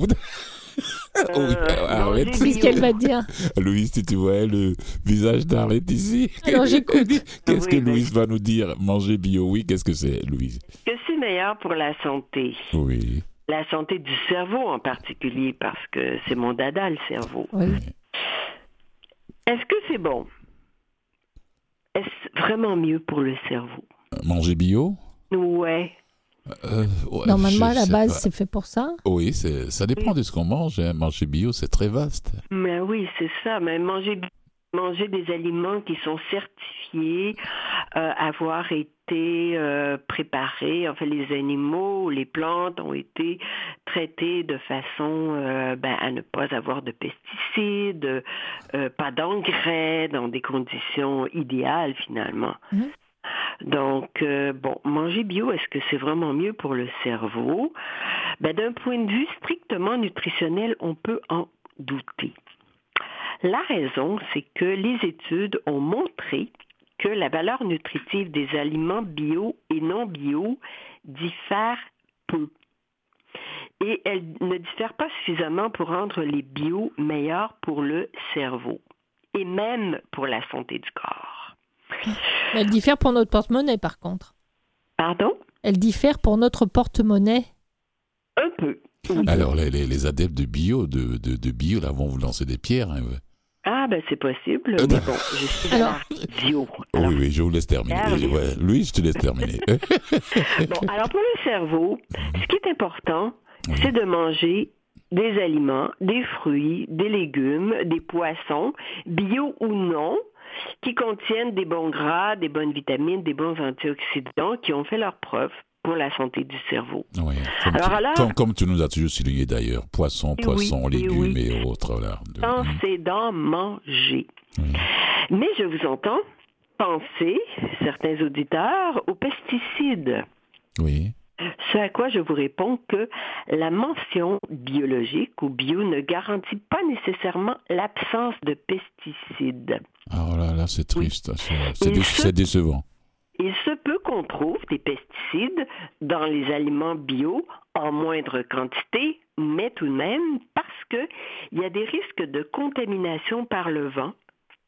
Arlette, c'est ce qu'elle va dire. Louise, si tu vois le visage d'Arlette ici. Alors j'écoute. Qu'est-ce que Louise va nous dire? Manger bio, oui, qu'est-ce que c'est, Louise? Que c'est meilleur pour la santé. Oui. La santé du cerveau en particulier, parce que c'est mon dada, le cerveau. Oui. Est-ce que c'est bon? Est-ce vraiment mieux pour le cerveau? Manger bio? Ouais. Normalement, à la base, c'est fait pour ça. Oui, ça dépend de ce qu'on mange. Hein. Manger bio, c'est très vaste. Mais oui, c'est ça. Mais manger des aliments qui sont certifiés, avoir été préparés. En fait, les animaux, les plantes ont été traités de façon à ne pas avoir de pesticides, pas d'engrais, dans des conditions idéales finalement. Mmh. Donc, manger bio, est-ce que c'est vraiment mieux pour le cerveau? D'un point de vue strictement nutritionnel, on peut en douter. La raison, c'est que les études ont montré que la valeur nutritive des aliments bio et non bio diffère peu. Et elle ne diffère pas suffisamment pour rendre les bio meilleurs pour le cerveau et même pour la santé du corps. Elle diffère pour notre porte-monnaie, par contre. Pardon? Elle diffère pour notre porte-monnaie. Un peu. Oui. Alors, les adeptes de bio, là, vont vous lancer des pierres. Hein. Ah, c'est possible. Mais bon, je suis bio. Oui, je vous laisse terminer. Louis, je te laisse terminer. Alors pour le cerveau, ce qui est important, c'est de manger des aliments, des fruits, des légumes, des poissons, bio ou non, qui contiennent des bons gras, des bonnes vitamines, des bons antioxydants qui ont fait leur preuve pour la santé du cerveau. Oui, comme tu nous as toujours souligné d'ailleurs, poissons, légumes et autres. Voilà. C'est d'en manger. Oui. Mais je vous entends penser, certains auditeurs, aux pesticides. Oui. Ce à quoi je vous réponds que la mention biologique ou bio ne garantit pas nécessairement l'absence de pesticides. Alors là, c'est triste. Oui. C'est décevant. Il se peut qu'on trouve des pesticides dans les aliments bio en moindre quantité, mais tout de même parce qu'il y a des risques de contamination par le vent,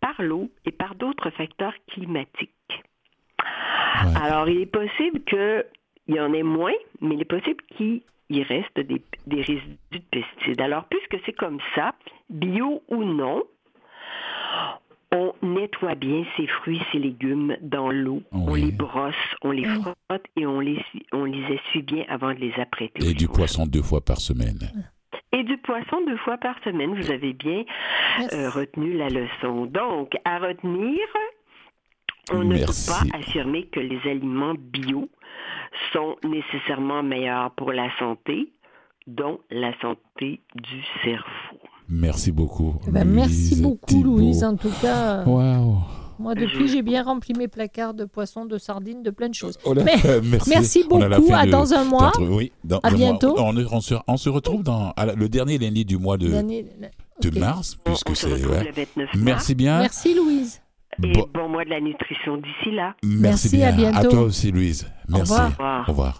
par l'eau et par d'autres facteurs climatiques. Ouais. Alors, il est possible qu'il y en ait moins, mais il est possible qu'il reste des résidus de pesticides. Alors, puisque c'est comme ça, bio ou non, on nettoie bien ces fruits, ces légumes dans l'eau. Oui. On les brosse, on les frotte et on les essuie bien avant de les apprêter. Et du poisson 2 fois par semaine. Et du poisson 2 fois par semaine. Vous avez bien retenu la leçon. Donc, à retenir, on ne peut pas affirmer que les aliments bio sont nécessairement meilleurs pour la santé, dont la santé du cerveau. Merci beaucoup. Merci beaucoup, Louise. En tout cas, wow. Moi, depuis, j'ai bien rempli mes placards de poissons, de sardines, de plein de choses. Merci beaucoup. Dans un mois. À bientôt. On se retrouve le dernier lundi du mois de mars, puisque c'est. Le 29 mars. Merci bien. Merci, Louise. Et bon mois de la nutrition d'ici là. Merci bien. À bientôt. À toi aussi, Louise. Merci. Au revoir. Au revoir.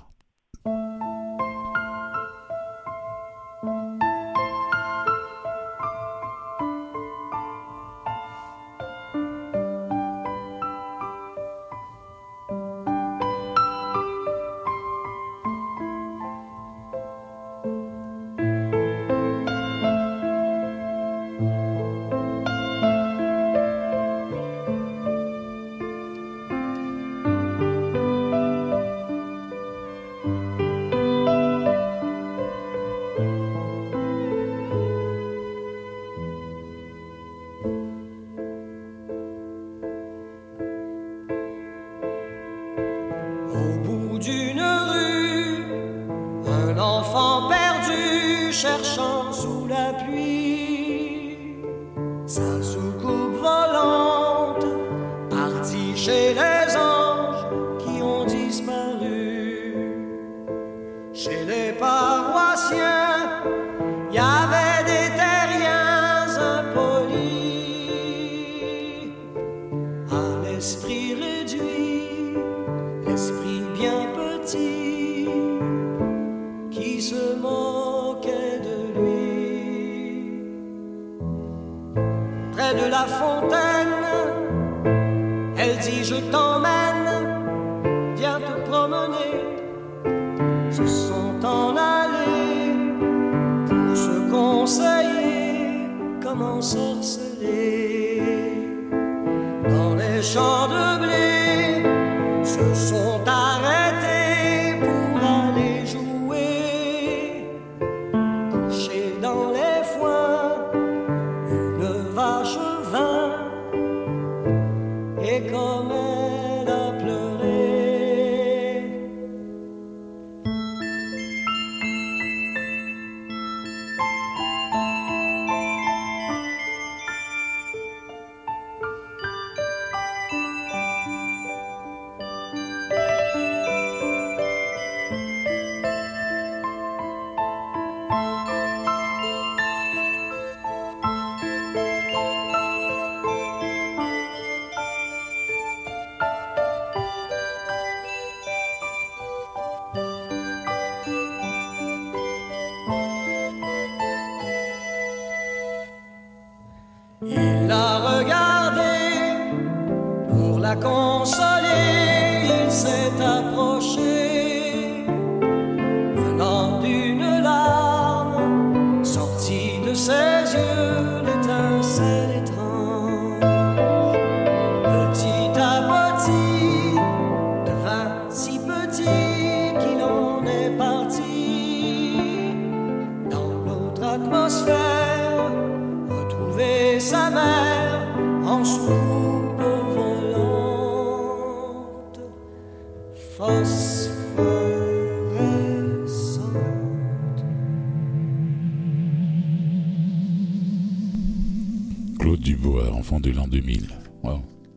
Claude Dubois, enfant de l'an 2000. Wow.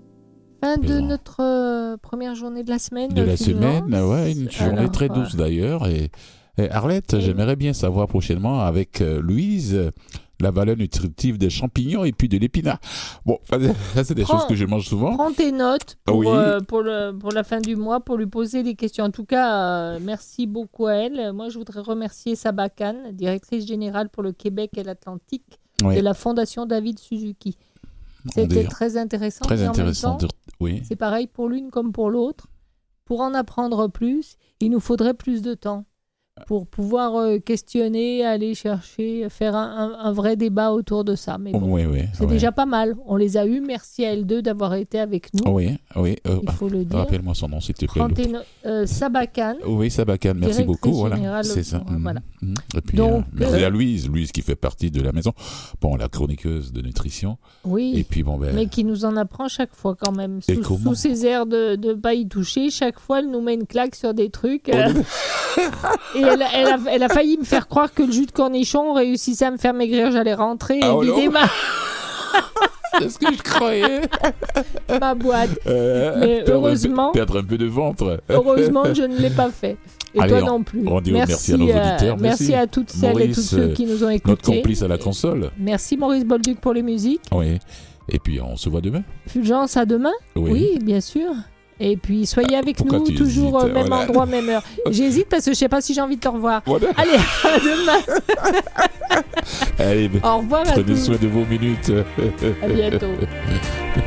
Fin de notre première journée de la semaine. Une journée très douce d'ailleurs. Et Arlette, j'aimerais bien savoir prochainement avec Louise la valeur nutritive des champignons et puis de l'épinard. Bon, ça c'est des choses que je mange souvent. Prends tes notes pour la fin du mois pour lui poser des questions. En tout cas, merci beaucoup à elle. Moi, je voudrais remercier Saba Khan, directrice générale pour le Québec et l'Atlantique de la Fondation David Suzuki. C'était très intéressant. Très intéressant. Oui. C'est pareil pour l'une comme pour l'autre. Pour en apprendre plus, il nous faudrait plus de temps pour pouvoir questionner, aller chercher, faire un vrai débat autour de ça. Mais bon, c'est déjà pas mal. On les a eus. Merci à L2 d'avoir été avec nous. Oui. Il faut le dire. Rappelle-moi son nom, s'il te plaît. Sabakan. Oui, Sabakan. Merci beaucoup. Voilà. C'est ça. Voilà. Et puis, merci à Louise qui fait partie de la maison. Bon, la chroniqueuse de nutrition. Oui. Et puis, mais qui nous en apprend chaque fois quand même. Sous ses airs de ne pas y toucher, chaque fois, elle nous met une claque sur des trucs. Et elle a failli me faire croire que le jus de cornichon réussissait à me faire maigrir. J'allais rentrer et vider C'est ce que je croyais. ma boîte. Mais heureusement... Perdre un peu de ventre. Heureusement, je ne l'ai pas fait. Et toi non plus. Merci à nos auditeurs. Merci à toutes celles et tous ceux qui nous ont écoutés. Notre complice à la console. Merci Maurice Bolduc pour les musiques. Oui. Et puis, on se voit demain. Fulgence, à demain. Oui, bien sûr. Et puis, soyez avec nous, toujours au même endroit, même heure. J'hésite parce que je ne sais pas si j'ai envie de te revoir. Voilà. Allez, à demain. Allez, au revoir à tous. Prenez soin de vos minutes. À bientôt.